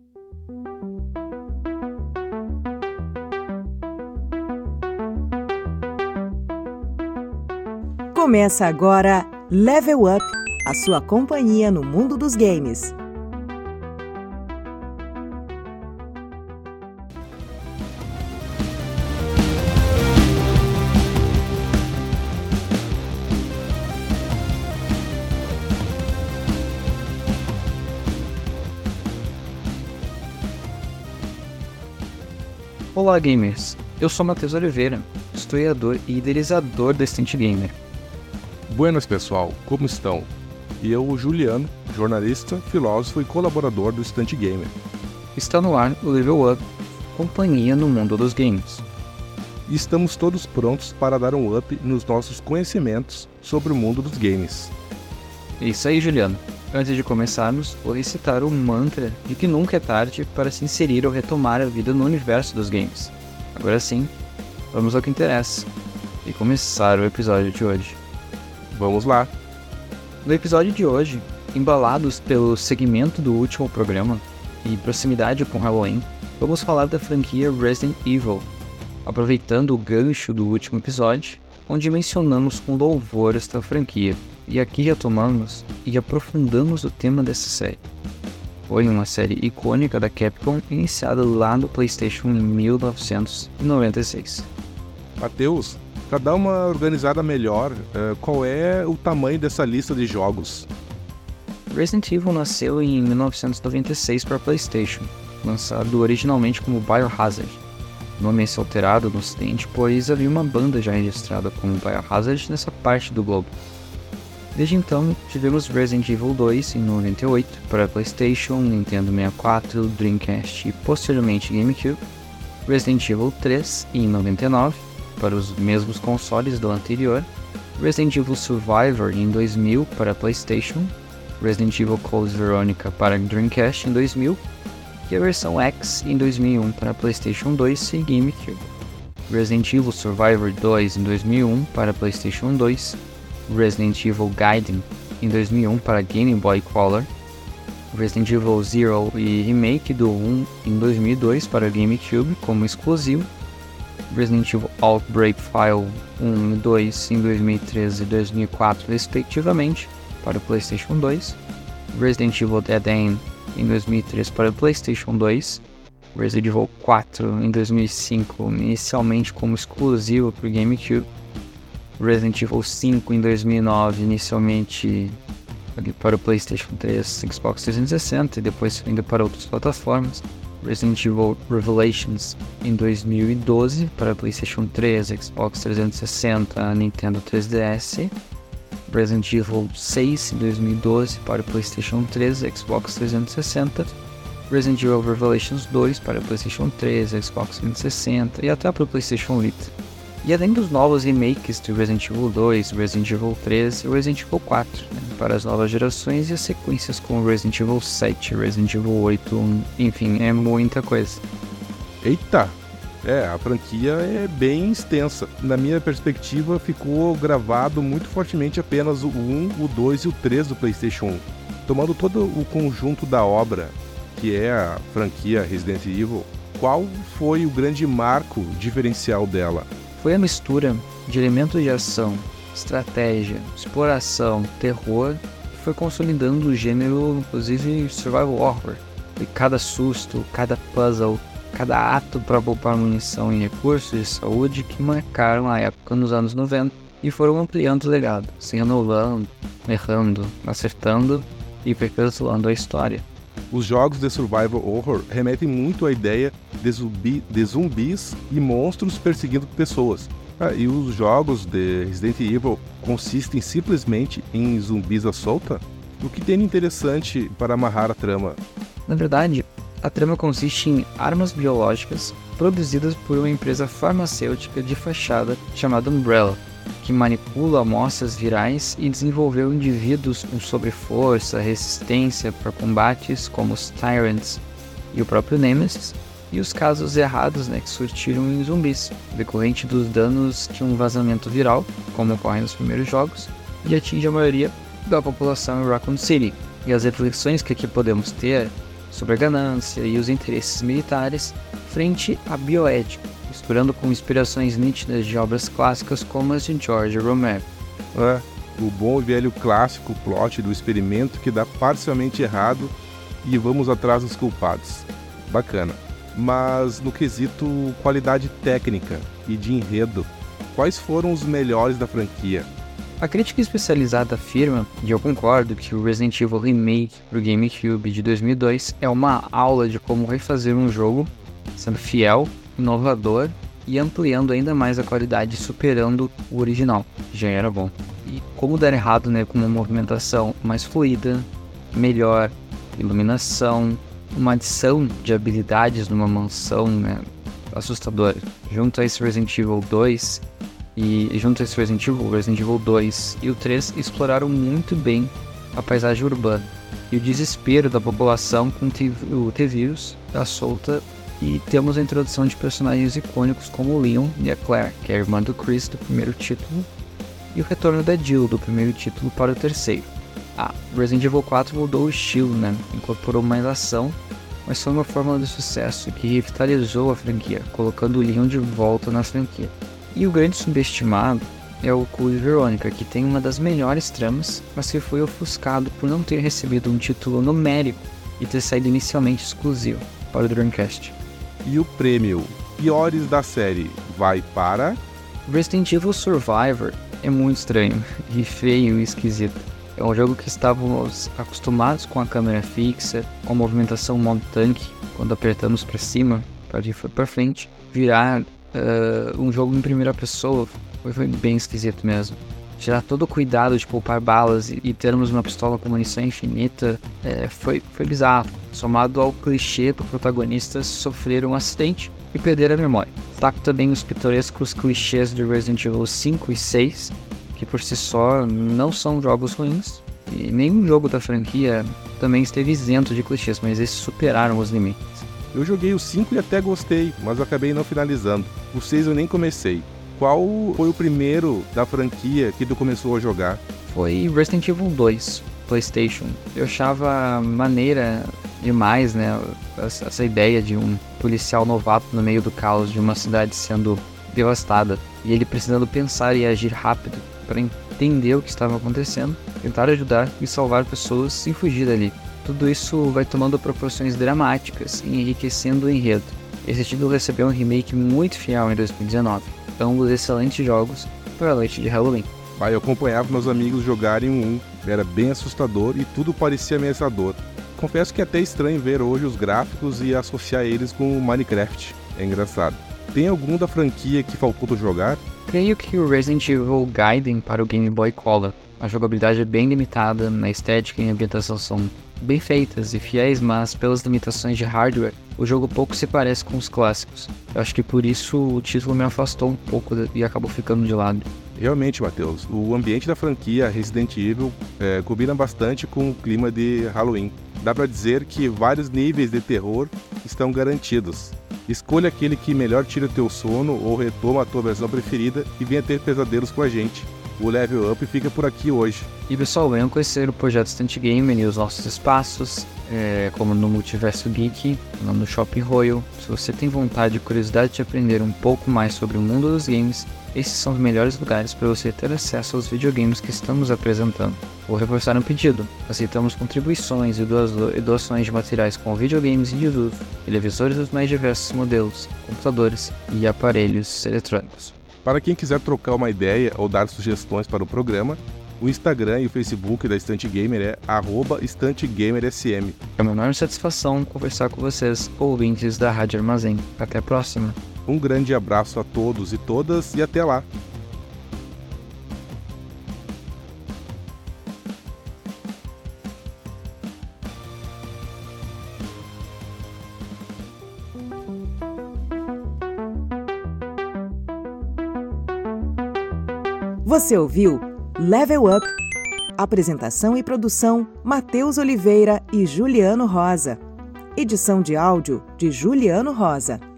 Começa agora Level Up, a sua companhia no mundo dos games. Olá gamers, eu sou Matheus Oliveira, historiador e idealizador da Instant Gamer. Buenas pessoal, como estão? E eu, o Juliano, jornalista, filósofo e colaborador do Instant Gamer. Está no ar o Level Up, companhia no mundo dos games. E estamos todos prontos para dar um up nos nossos conhecimentos sobre o mundo dos games. É isso aí, Juliano. Antes de começarmos, vou recitar o mantra de que nunca é tarde para se inserir ou retomar a vida no universo dos games. Agora sim, vamos ao que interessa e começar o episódio de hoje. Vamos lá! No episódio de hoje, embalados pelo segmento do último programa e proximidade com Halloween, vamos falar da franquia Resident Evil, aproveitando o gancho do último episódio, onde mencionamos com louvor esta franquia. E aqui retomamos e aprofundamos o tema dessa série. Foi uma série icônica da Capcom iniciada lá no PlayStation em 1996. Matheus, para dar uma organizada melhor, qual é o tamanho dessa lista de jogos? Resident Evil nasceu em 1996 para PlayStation, lançado originalmente como Biohazard. O nome é alterado no ocidente, pois havia uma banda já registrada como Biohazard nessa parte do globo. Desde então, tivemos Resident Evil 2 em 98 para PlayStation, Nintendo 64, Dreamcast e posteriormente GameCube, Resident Evil 3 em 99 para os mesmos consoles do anterior, Resident Evil Survivor em 2000 para PlayStation, Resident Evil Code Veronica para Dreamcast em 2000 e a versão X em 2001 para PlayStation 2 e GameCube, Resident Evil Survivor 2 em 2001 para PlayStation 2, Resident Evil Gaiden em 2001 para Game Boy Color, Resident Evil Zero e remake do 1 em 2002 para GameCube como exclusivo, Resident Evil Outbreak File 1 e 2 em 2013 e 2004 respectivamente para o PlayStation 2, Resident Evil Dead End em 2003 para o PlayStation 2, Resident Evil 4 em 2005 inicialmente como exclusivo para o GameCube, Resident Evil 5 em 2009, inicialmente para o PlayStation 3, Xbox 360 e depois ainda para outras plataformas. Resident Evil Revelations em 2012 para PlayStation 3, Xbox 360, Nintendo 3DS. Resident Evil 6 em 2012 para o PlayStation 3, Xbox 360. Resident Evil Revelations 2 para o PlayStation 3, Xbox 360 e até para o PlayStation Vita. E além dos novos remakes de Resident Evil 2, Resident Evil 3 e Resident Evil 4, para as novas gerações e as sequências com Resident Evil 7, Resident Evil 8, enfim, é muita coisa. Eita! A franquia é bem extensa. Na minha perspectiva, ficou gravado muito fortemente apenas o 1, o 2 e o 3 do PlayStation 1. Tomando todo o conjunto da obra, que é a franquia Resident Evil, qual foi o grande marco diferencial dela? Foi a mistura de elementos de ação, estratégia, exploração, terror, que foi consolidando o gênero, inclusive survival horror. E cada susto, cada puzzle, cada ato para poupar munição e recursos de saúde que marcaram a época nos anos 90 e foram ampliando o legado, se renovando, errando, acertando e aperfeiçoando a história. Os jogos de survival horror remetem muito à ideia de zumbis e monstros perseguindo pessoas. E os jogos de Resident Evil consistem simplesmente em zumbis à solta? O que tem de interessante para amarrar a trama? Na verdade, a trama consiste em armas biológicas produzidas por uma empresa farmacêutica de fachada chamada Umbrella, que manipula amostras virais e desenvolveu indivíduos com sobreforça, resistência para combates como os Tyrants e o próprio Nemesis, e os casos errados que surtiram em zumbis, decorrente dos danos de um vazamento viral, como ocorre nos primeiros jogos, e atinge a maioria da população em Raccoon City. E as reflexões que aqui podemos ter sobre a ganância e os interesses militares frente à bioética, misturando com inspirações nítidas de obras clássicas como as de George Romero. O bom e velho clássico plot do experimento que dá parcialmente errado e vamos atrás dos culpados. Bacana. Mas no quesito qualidade técnica e de enredo, quais foram os melhores da franquia? A crítica especializada afirma, e eu concordo, que o Resident Evil Remake para o GameCube de 2002 é uma aula de como refazer um jogo, sendo fiel, inovador e ampliando ainda mais a qualidade, superando o original, que já era bom. E como dar errado, né, com uma movimentação mais fluida, melhor, iluminação, uma adição de habilidades numa mansão, né, assustadora. Junto a esse Resident Evil 2 Resident Evil 2 e o 3 exploraram muito bem a paisagem urbana e o desespero da população com o T-Vírus da solta, e temos a introdução de personagens icônicos como o Leon e a Claire, que é a irmã do Chris do primeiro título, e o retorno da Jill do primeiro título para o terceiro. Resident Evil 4 mudou o estilo, né? Incorporou mais ação, mas foi uma fórmula de sucesso que revitalizou a franquia, colocando o Leon de volta na franquia. E o grande subestimado é o Code Veronica, que tem uma das melhores tramas, mas que foi ofuscado por não ter recebido um título numérico e ter saído inicialmente exclusivo para o Dreamcast. E o prêmio piores da série vai para... Resident Evil Survivor é muito estranho, e feio e esquisito. É um jogo que estávamos acostumados com a câmera fixa, com a movimentação modo tanque, quando apertamos para cima, para ir para frente, virar um jogo em primeira pessoa foi bem esquisito mesmo. Tirar todo o cuidado de poupar balas e termos uma pistola com munição infinita foi bizarro, somado ao clichê do protagonista sofrer um acidente e perder a memória. Destaco também os pitorescos clichês de Resident Evil 5 e 6, que por si só não são jogos ruins, e nenhum jogo da franquia também esteve isento de clichês, mas esses superaram os limites. Eu joguei o 5 e até gostei, mas acabei não finalizando. O 6 eu nem comecei. Qual foi o primeiro da franquia que tu começou a jogar? Foi Resident Evil 2, PlayStation. Eu achava maneira demais, né, essa ideia de um policial novato no meio do caos de uma cidade sendo devastada, e ele precisando pensar e agir rápido para entender o que estava acontecendo, tentar ajudar e salvar pessoas e fugir dali. Tudo isso vai tomando proporções dramáticas e enriquecendo o enredo. Esse título recebeu um remake muito fiel em 2019, ambos excelentes jogos para a noite de Halloween. Eu acompanhava meus amigos jogarem um, era bem assustador e tudo parecia ameaçador. Confesso que é até estranho ver hoje os gráficos e associar eles com Minecraft, é engraçado. Tem algum da franquia que faltou tu jogar? Creio que o Resident Evil Gaiden para o Game Boy Color. A jogabilidade é bem limitada, a estética e a ambientação são bem feitas e fiéis, mas pelas limitações de hardware, o jogo pouco se parece com os clássicos. Eu acho que por isso o título me afastou um pouco e acabou ficando de lado. Realmente, Matheus, o ambiente da franquia Resident Evil combina bastante com o clima de Halloween. Dá pra dizer que vários níveis de terror estão garantidos. Escolha aquele que melhor tira teu sono ou retoma a tua versão preferida e venha ter pesadelos com a gente. O Level Up fica por aqui hoje. E pessoal, venham conhecer o projeto Instant Gamer e os nossos espaços, como no Multiverso Geek, no Shopping Royal. Se você tem vontade e curiosidade de aprender um pouco mais sobre o mundo dos games, esses são os melhores lugares para você ter acesso aos videogames que estamos apresentando. Vou reforçar um pedido: aceitamos contribuições e doações de materiais com videogames de uso, televisores dos mais diversos modelos, computadores e aparelhos eletrônicos. Para quem quiser trocar uma ideia ou dar sugestões para o programa, o Instagram e o Facebook da Instant Gamer é @InstantGamerSM. É uma enorme satisfação conversar com vocês, ouvintes da Rádio Armazém. Até a próxima. Um grande abraço a todos e todas e até lá! Você ouviu Level Up. Apresentação e produção: Matheus Oliveira e Juliano Rosa. Edição de áudio de Juliano Rosa.